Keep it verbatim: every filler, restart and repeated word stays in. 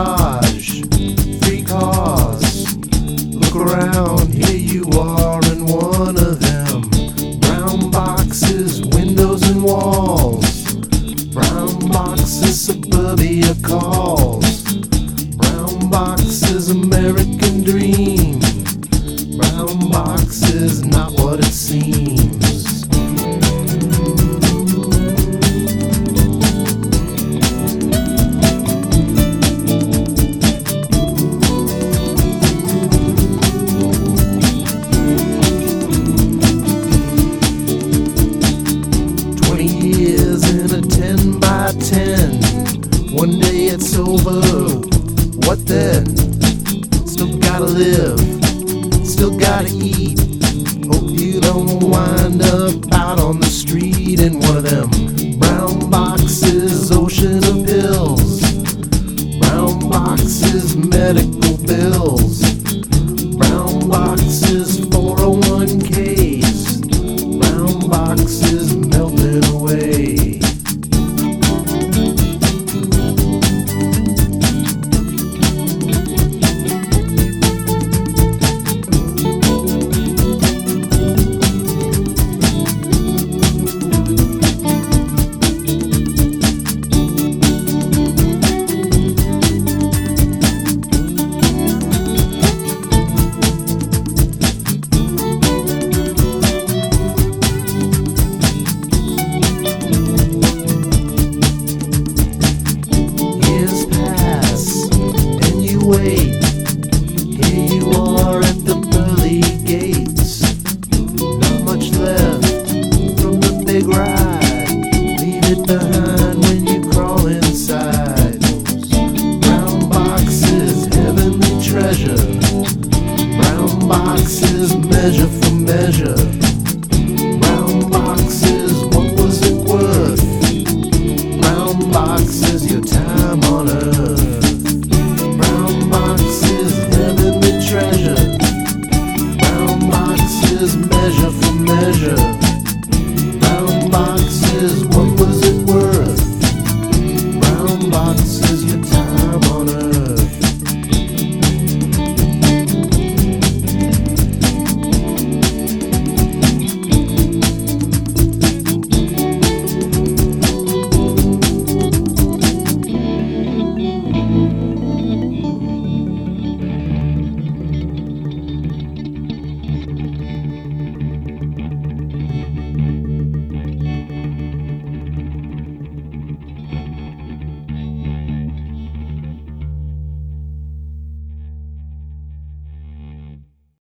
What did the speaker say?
garage, three cars. Look around, here you are in one of them. Brown boxes, windows and walls. Brown boxes, suburbia calls. Brown boxes, American dream. Brown boxes, not what it seems. Years in a ten by ten. One day it's over, what then? Still gotta live, still gotta eat. Hope you don't wind up out on the street in one of them brown boxes, ocean of pills. Brown boxes, medical bills. Brown boxes, four oh one k's. Brown boxes melting away. Wait, here you are at the pearly gates. Not much left from the big ride. Leave it behind when you crawl inside. Brown boxes, heavenly treasure. Brown boxes, measure for measure.